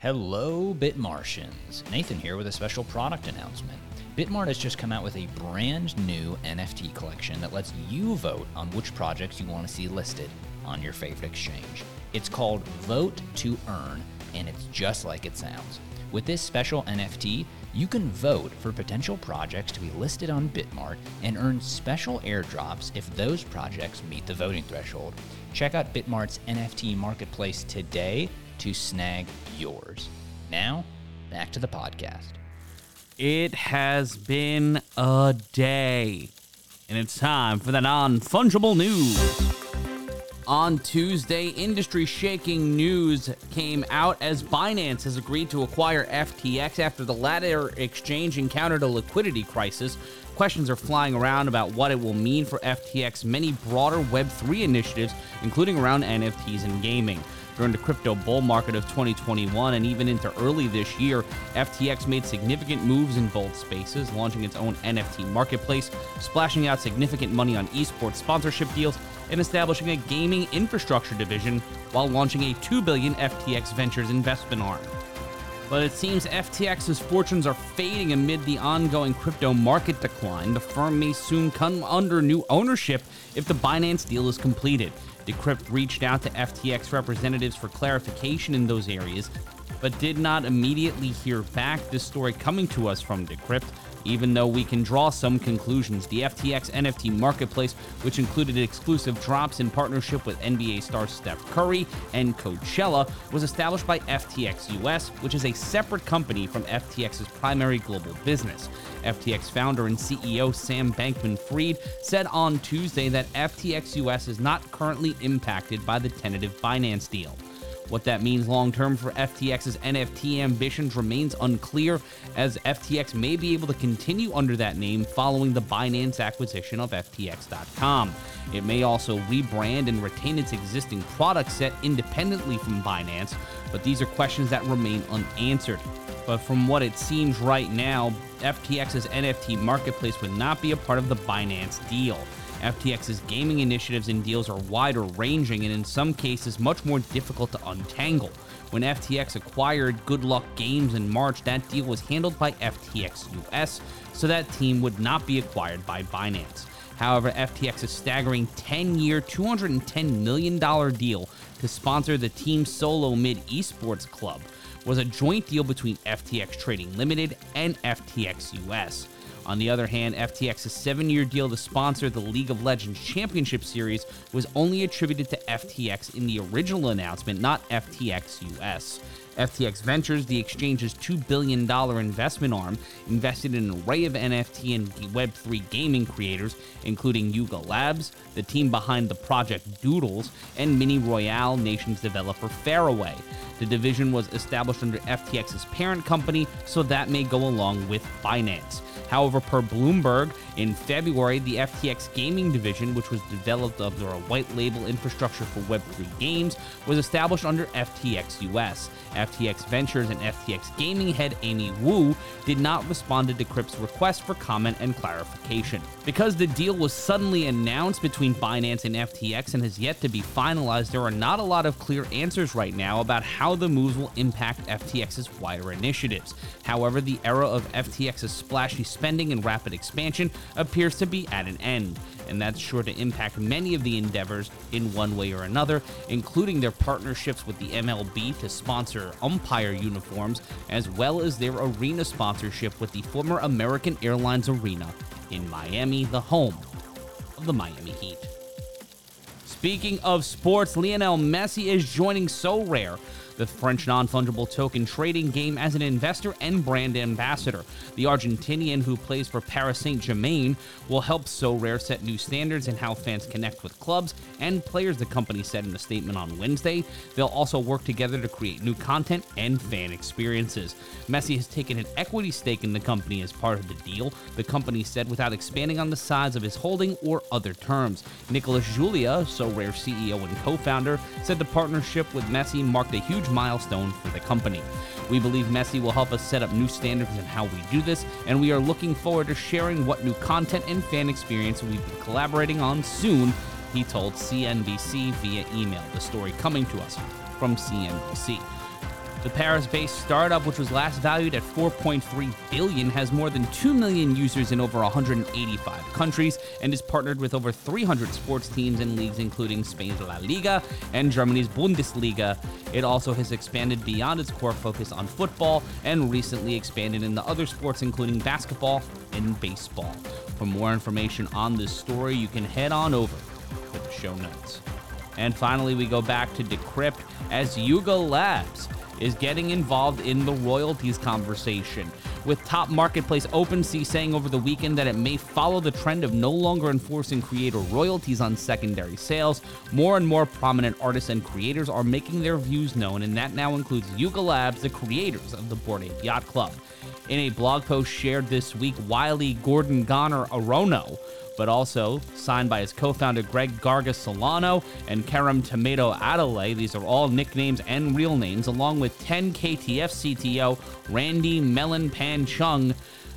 Hello, Bitmartians. Nathan here with a special product announcement. Bitmart has just come out with a brand new NFT collection that lets you vote on which projects you want to see listed on your favorite exchange. It's called Vote to Earn, and it's just like it sounds. With this special NFT, you can vote for potential projects to be listed on Bitmart and earn special airdrops if those projects meet the voting threshold. Check out Bitmart's NFT marketplace today to snag yours. Now, back to the podcast. It has been a day, and it's time for the non-fungible news. On Tuesday, industry-shaking news came out as Binance has agreed to acquire FTX after the latter exchange encountered a liquidity crisis. Questions are flying around about what it will mean for FTX's many broader Web3 initiatives, including around NFTs and gaming. During the crypto bull market of 2021 and even into early this year, FTX made significant moves in both spaces, launching its own NFT marketplace, splashing out significant money on esports sponsorship deals, and establishing a gaming infrastructure division while launching a $2 billion FTX Ventures investment arm. But it seems FTX's fortunes are fading amid the ongoing crypto market decline. The firm may soon come under new ownership if the Binance deal is completed. Decrypt reached out to FTX representatives for clarification in those areas, but did not immediately hear back. This story coming to us from Decrypt. Even though we can draw some conclusions, the FTX NFT marketplace, which included exclusive drops in partnership with NBA star Steph Curry and Coachella, was established by FTX US, which is a separate company from FTX's primary global business. FTX founder and CEO Sam Bankman-Fried said on Tuesday that FTX US is not currently impacted by the tentative Binance deal. What that means long-term for FTX's NFT ambitions remains unclear, as FTX may be able to continue under that name following the Binance acquisition of FTX.com. It may also rebrand and retain its existing product set independently from Binance, but these are questions that remain unanswered. But from what it seems right now, FTX's NFT marketplace would not be a part of the Binance deal. FTX's gaming initiatives and deals are wider ranging and in some cases much more difficult to untangle. When FTX acquired Good Luck Games in March, that deal was handled by FTX US, so that team would not be acquired by Binance. However, FTX's staggering 10-year, $210 million deal to sponsor the Team Solo Mid Esports Club was a joint deal between FTX Trading Limited and FTX US. On the other hand, FTX's 7-year deal to sponsor the League of Legends Championship Series was only attributed to FTX in the original announcement, not FTX US. FTX Ventures, the exchange's $2 billion investment arm, invested in an array of NFT and Web3 gaming creators, including Yuga Labs, the team behind the project Doodles, and Mini Royale Nations developer Faraway. The division was established under FTX's parent company, so that may go along with Binance. However, per Bloomberg, in February, the FTX gaming division, which was developed under a white label infrastructure for Web3 games, was established under FTX US. FTX Ventures and FTX Gaming head Amy Wu did not respond to Decrypt's request for comment and clarification. Because the deal was suddenly announced between Binance and FTX and has yet to be finalized, there are not a lot of clear answers right now about how the moves will impact FTX's wider initiatives. However, the era of FTX's splashy spending and rapid expansion appears to be at an end, and that's sure to impact many of the endeavors in one way or another, including their partnerships with the MLB to sponsor umpire uniforms, as well as their arena sponsorship with the former American Airlines Arena in Miami, the home of the Miami Heat. Speaking of sports, Lionel Messi is joining Sorare, the French non-fungible token trading game, as an investor and brand ambassador. The Argentinian, who plays for Paris Saint-Germain, will help Sorare set new standards in how fans connect with clubs and players, the company said in a statement on Wednesday. They'll also work together to create new content and fan experiences. Messi has taken an equity stake in the company as part of the deal, the company said, without expanding on the size of his holding or other terms. Nicolas Julia, Sorare CEO and co-founder, said the partnership with Messi marked a huge milestone for the company. We believe Messi will help us set up new standards in how we do this, and we are looking forward to sharing what new content and fan experience we've been collaborating on soon, he told CNBC via email. The story coming to us from CNBC. The Paris-based startup, which was last valued at $4.3 billion, has more than 2 million users in over 185 countries and is partnered with over 300 sports teams and leagues, including Spain's La Liga and Germany's Bundesliga. It also has expanded beyond its core focus on football and recently expanded into other sports, including basketball and baseball. For more information on this story, you can head on over to the show notes. And finally, we go back to Decrypt as Yuga Labs is getting involved in the royalties conversation, with top marketplace OpenSea saying over the weekend that it may follow the trend of no longer enforcing creator royalties on secondary sales. More and more prominent artists and creators are making their views known, and that now includes Yuga Labs, the creators of the Bored Ape Yacht Club. In a blog post shared this week, Wiley Gordon Goner Arono, but also signed by his co-founder Greg Gargas Solano and Karam Tomato Adelaide. These are all nicknames and real names, along with 10KTF CTO Randy Melon Pan Chung.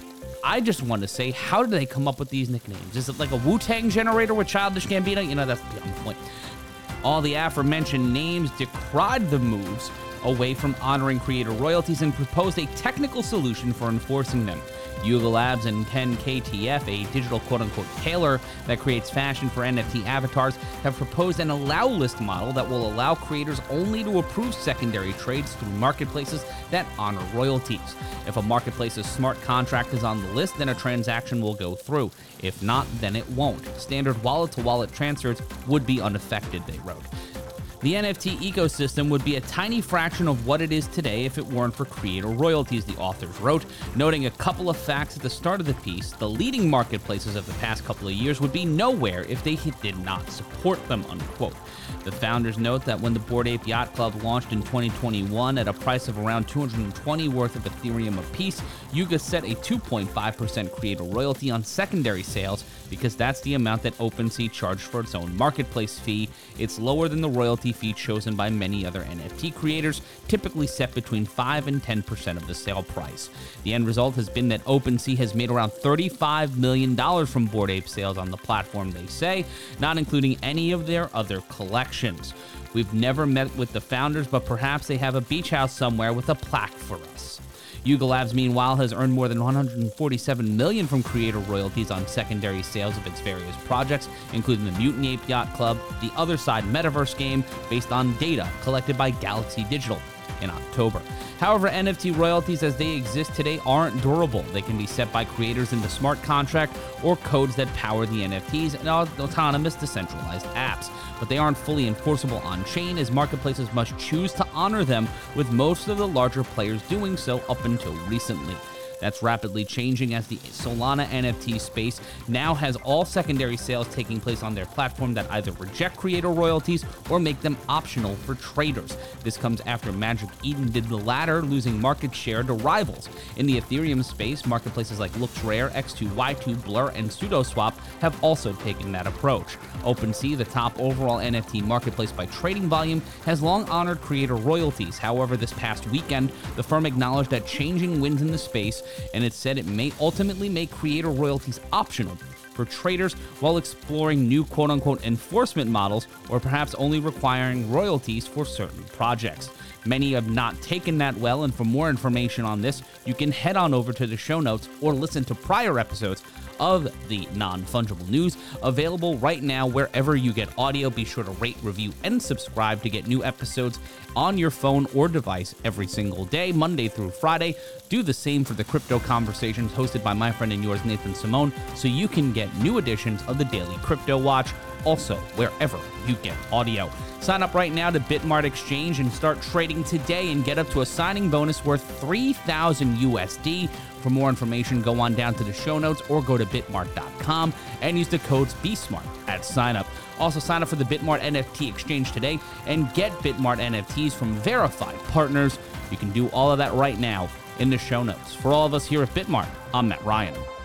I just want to say, how did they come up with these nicknames? Is it like a Wu-Tang generator with Childish Gambino? You know, that's beyond the point. All the aforementioned names decried the moves away from honoring creator royalties and proposed a technical solution for enforcing them. Yuga Labs and 10KTF, a digital quote-unquote tailor that creates fashion for NFT avatars, have proposed an allow list model that will allow creators only to approve secondary trades through marketplaces that honor royalties. If a marketplace's smart contract is on the list, then a transaction will go through. If not, then it won't. Standard wallet-to-wallet transfers would be unaffected, they wrote. The NFT ecosystem would be a tiny fraction of what it is today if it weren't for creator royalties, the authors wrote, noting a couple of facts at the start of the piece. The leading marketplaces of the past couple of years would be nowhere if they did not support them, unquote. The founders note that when the Bored Ape Yacht Club launched in 2021 at a price of around $220 worth of Ethereum apiece, Yuga set a 2.5% creator royalty on secondary sales because that's the amount that OpenSea charged for its own marketplace fee. It's lower than the royalty fee chosen by many other NFT creators, typically set between 5 and 10% of the sale price. The end result has been that OpenSea has made around $35 million from Bored Ape sales on the platform, they say, not including any of their other collections. We've never met with the founders, but perhaps they have a beach house somewhere with a plaque for us. Yuga Labs, meanwhile, has earned more than $147 million from creator royalties on secondary sales of its various projects, including the Mutant Ape Yacht Club, the Other Side metaverse game based on data collected by Galaxy Digital in October. However, NFT royalties as they exist today aren't durable. They can be set by creators in the smart contract or codes that power the NFTs and autonomous decentralized apps, but they aren't fully enforceable on-chain as marketplaces must choose to honor them, with most of the larger players doing so up until recently. That's rapidly changing as the Solana NFT space now has all secondary sales taking place on their platform that either reject creator royalties or make them optional for traders. This comes after Magic Eden did the latter, losing market share to rivals. In the Ethereum space, marketplaces like LooksRare, X2Y2, Blur, and SudoSwap have also taken that approach. OpenSea, the top overall NFT marketplace by trading volume, has long honored creator royalties. However, this past weekend, the firm acknowledged that changing winds in the space, and it said it may ultimately make creator royalties optional for traders while exploring new quote-unquote enforcement models, or perhaps only requiring royalties for certain projects. Many have not taken that well, and for more information on this, you can head on over to the show notes or listen to prior episodes of the Non-Fungible News, available right now wherever you get audio. Be sure to rate, review, and subscribe to get new episodes on your phone or device every single day, Monday through Friday. Do the same for the Crypto Conversations hosted by my friend and yours, Nathan Simone, so you can get new editions of the Daily Crypto Watch, also wherever you get audio. Sign up right now to Bitmart Exchange and start trading today and get up to a signing bonus worth $3,000 USD. For more information, go on down to the show notes or go to bitmart.com and use the codes BSMART at sign up. Also, sign up for the Bitmart NFT Exchange today and get Bitmart NFTs from verified partners. You can do all of that right now in the show notes. For all of us here at Bitmart, I'm Matt Ryan.